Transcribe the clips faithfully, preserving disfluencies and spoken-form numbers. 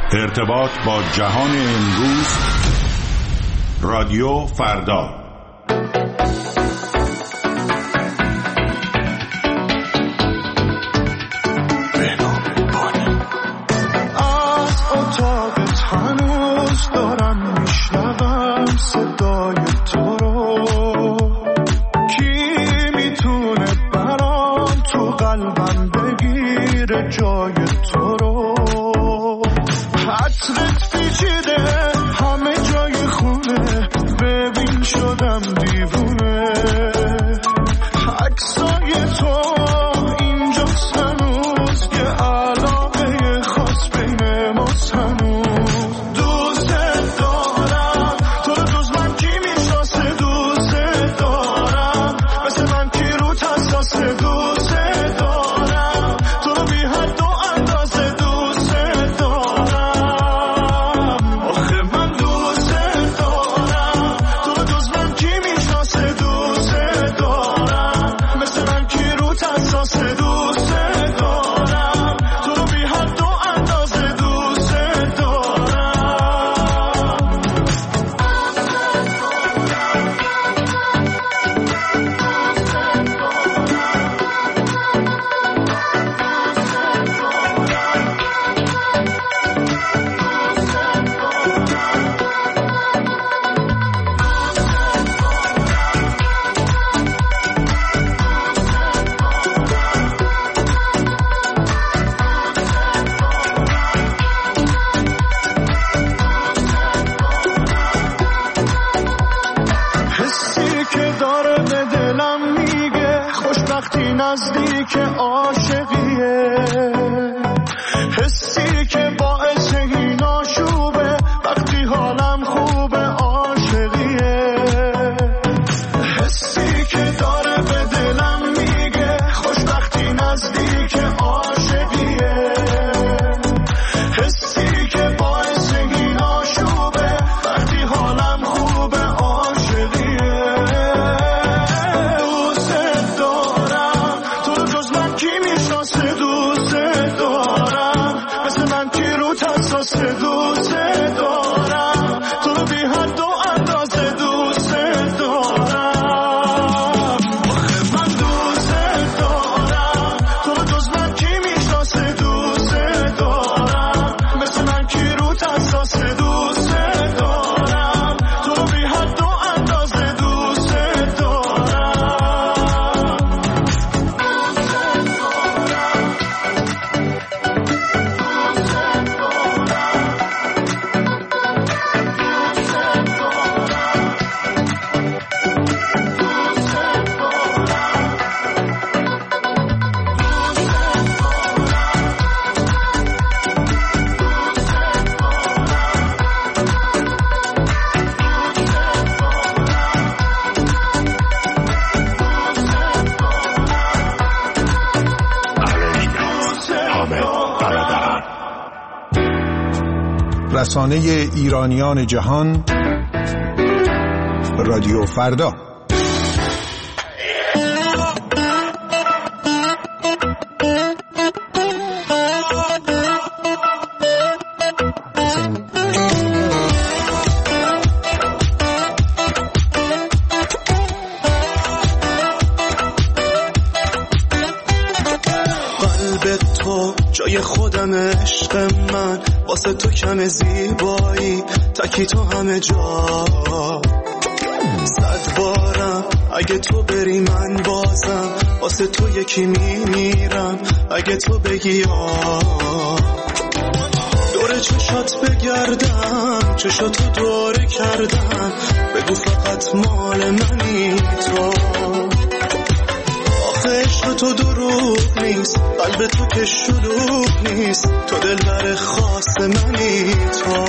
ارتباط با جهان امروز. رادیو فردا. از اتاقت هنوز دارم میشنوم صدای تو رو، کی میتونه برام تو قلبم بگیره جای تو رو. عطرت پیچیده همه جای خونه، ببین شدم دیوونه. عکسای تو اینجاست هنوز، که علاقه خاص بین ماست هنوز. دوست دارم تو رو، جز من کی میشناسه؟ دوست دارم مثل من کی رو حساسه؟ دوست دارم تو رو بی حد و اندازه. دوست دارم آخه من دوست دارم تو رو، جز من کی میشناسه؟ دوست دارم مثل من کی رو حساسه؟ دوست دارم تو رو بی حد و اندازه. دوست دارم. حسی که داره به دلم میگه خوشبختی نزدیک عاشقیه. حسی که باعث این آشوبه وقتی حالم خوبه عاشقیه. حسی که داره به دلم میگه خوشبختی نزدیک عاشقیه. حسی که باعث این آشوبه وقتی حالم خوبه عاشقیه. دوست دارم تو رو، جز من کی میشناسه؟ دوست دارم مثل من کی رو حساسه؟ دوست دارم تو رو بی حد و اندازه. دوست دارم آخه من دوست دارم تو رو، جز من کی میشناسه؟ دوست دارم مثل من کی رو حساسه؟ دوست دارم تو رو بی حد و اندازه. دوست دارم. رسانه ایرانیان جهان، رادیو فردا. قلب تو جای خودم، عشق من واسه تو کم زیبایی، تکی تو همه جا. صد بارم اگه تو بری من بازم واسه تو یکی میمیرم اگه تو بگی آه. دور چشات بگردم، چشاتو دوره کردم، بگو فقط مال منی تو. عشق تو دروغ نیست، قلب تو که شلوغ نیست، تو دلبر خاص منی تو.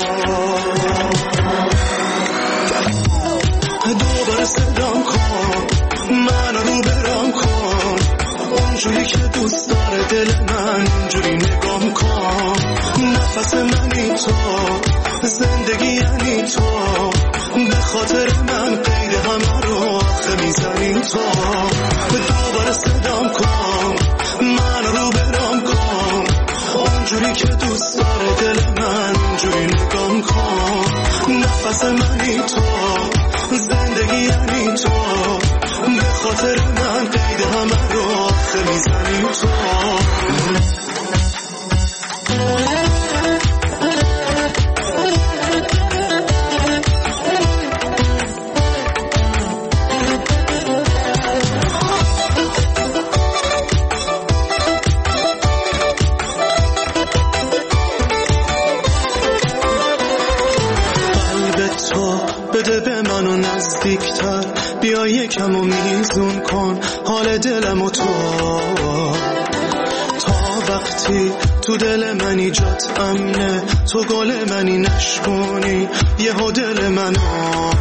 دوباره صدام کن، من رو برام کن، اونجوری که دوست داره دل من، اونجوری نگام کن. نفس منی تو، زندگی یعنی تو، به خاطر من قید همه رو آخه میزنی تو. دوباره صدام کن، من رو برام کن، اونجوری که دوست داره دل من، نزدیکتر، بیا یکم و میزون کن حال دلم و تو. تا وقتی تو دل منی جات امنه، تو گل منی نشکونی یهو دل منو.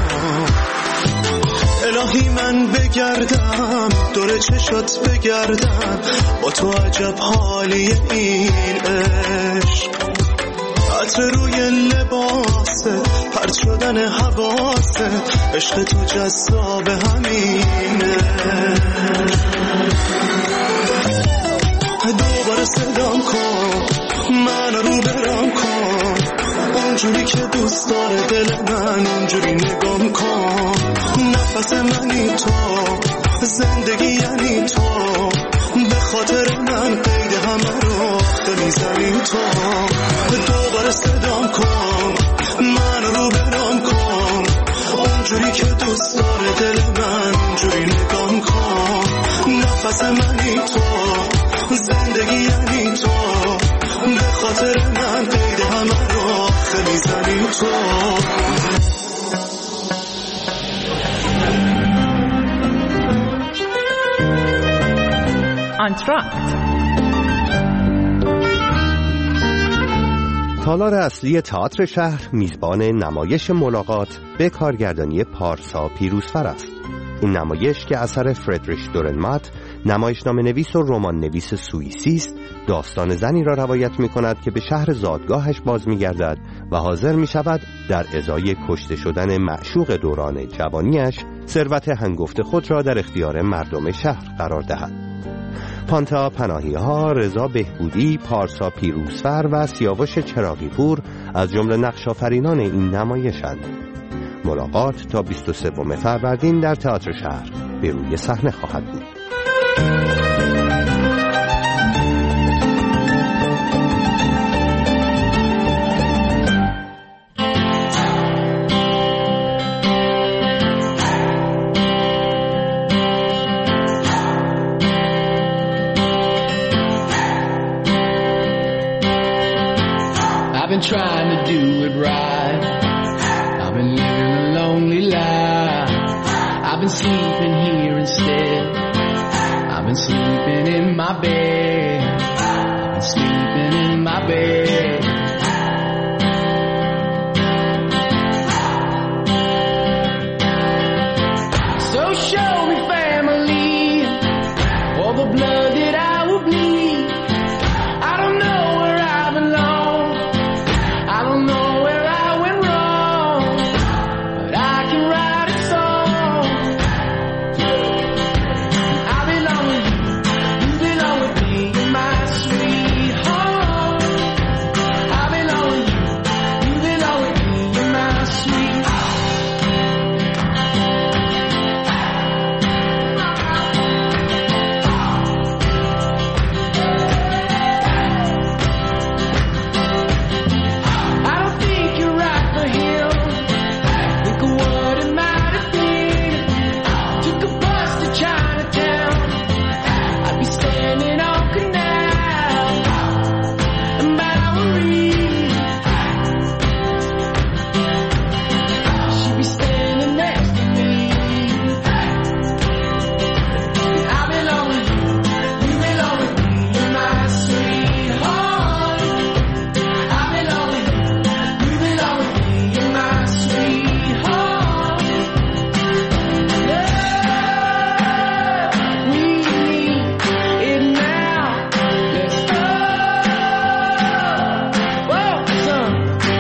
الهی من بگردم دور چشات بگردم، با تو عجب حالی این عشق. عطر روی لباسه، پرت شدن حواسه، عشق تو جذاب همینه. دوباره صدام کن من رو برام کن، اونجوری که دوست داره دل من اونجوری نگام کن. نفس منی تو، زندگی یعنی تو، به خاطر من قید همه رو آخه میزنی تو. دوباره صدام کن من رو برام کن، اونجوری که دوست داره دل من اونجوری نگام کن. نفس منی تو، زندگی یعنی تو، به خاطر من قید همه رو آخه میزنی تو. آنتراکت. تالار اصلی تئاتر شهر میزبان نمایش ملاقات به کارگردانی پارسا پیروزفر است. این نمایش که اثر فردریش دورنمات، نمایشنامه نویس و رمان نویس سوئیسی است، داستان زنی را روایت می کند که به شهر زادگاهش باز می گردد و حاضر می شود در ازای کشته شدن معشوق دوران جوانیش ثروت هنگفت خود را در اختیار مردم شهر قرار دهد. پانتا پناهی ها، رضا بهبودی، پارسا پیروزفر و سیاوش چراغی پور از جمله نقش‌آفرینان این نمایشند. ملاقات تا بیست و سوم فروردین در تئاتر شهر به روی صحنه خواهد بود. I've been trying to do it right. I've been living a lonely life. I've been sleeping here instead. I've been sleeping in my bed. I've been sleeping in my bed. So show me family, all the blood that I will bleed. I don't know where I belong. I don't know where I went wrong, but I can write a song. I belong with you, you belong with me, you're my sweetheart. I belong with you, you belong with me, you're my sweetheart. I don't think you're right for him. Think of what it might have been. Took a bus to Chinatown. I'd be standing on Canal and Bowery. She'd be standing next to me. I belong with you, you belong with me, you're my sweetheart. I belong with you, you belong with me, you're my sweetheart. Love, we need it now. Let's go. Whoa, son.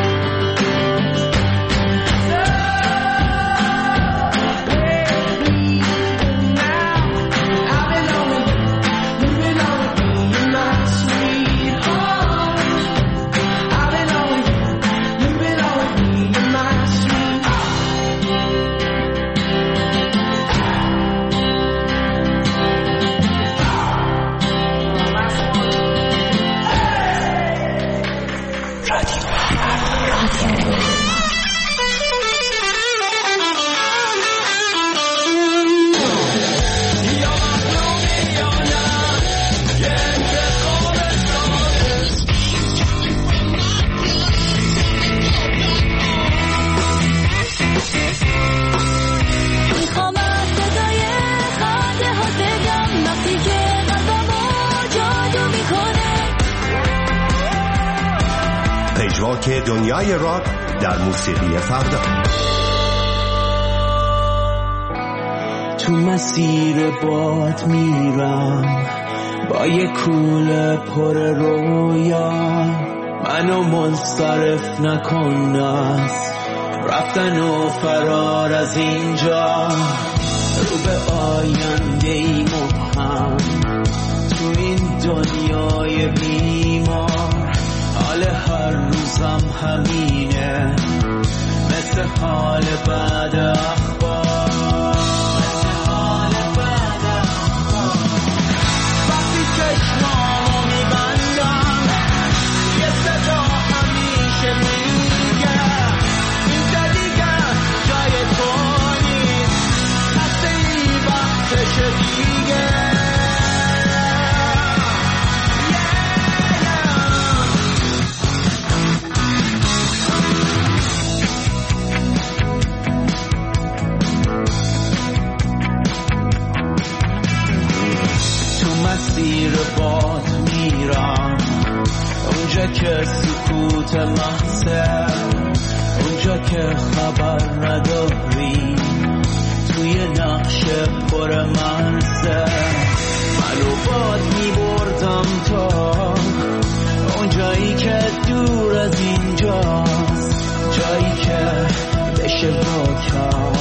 Love, let's bleed now. I belong with you, you belong with me, you're my sweetheart. I belong with you, you belong with me, you're my sweetheart. پژواک دنیای راک در موسیقی فردا. تو مسیر باد میرم با یه کوله پر رویا، منو منصرف نکن از رفتن و فرار از اینجا، رو به آینده ای مبهم تو این دنیای بیمار. حال هر روزم همینه مثل حال بعد اخبار. وقتی چشمامو میبندم یه صدا همیشه میگه اینجا دیگه جای تو نیست، خسته ای وقتشه دیگه. مسیر باد میرم اونجا که سکوت محضه، اونجا که خبر نداری توی نقش پر مرزه. منو باد میبردم تا اونجایی که دور از اینجاست، جایی که بشه با کرد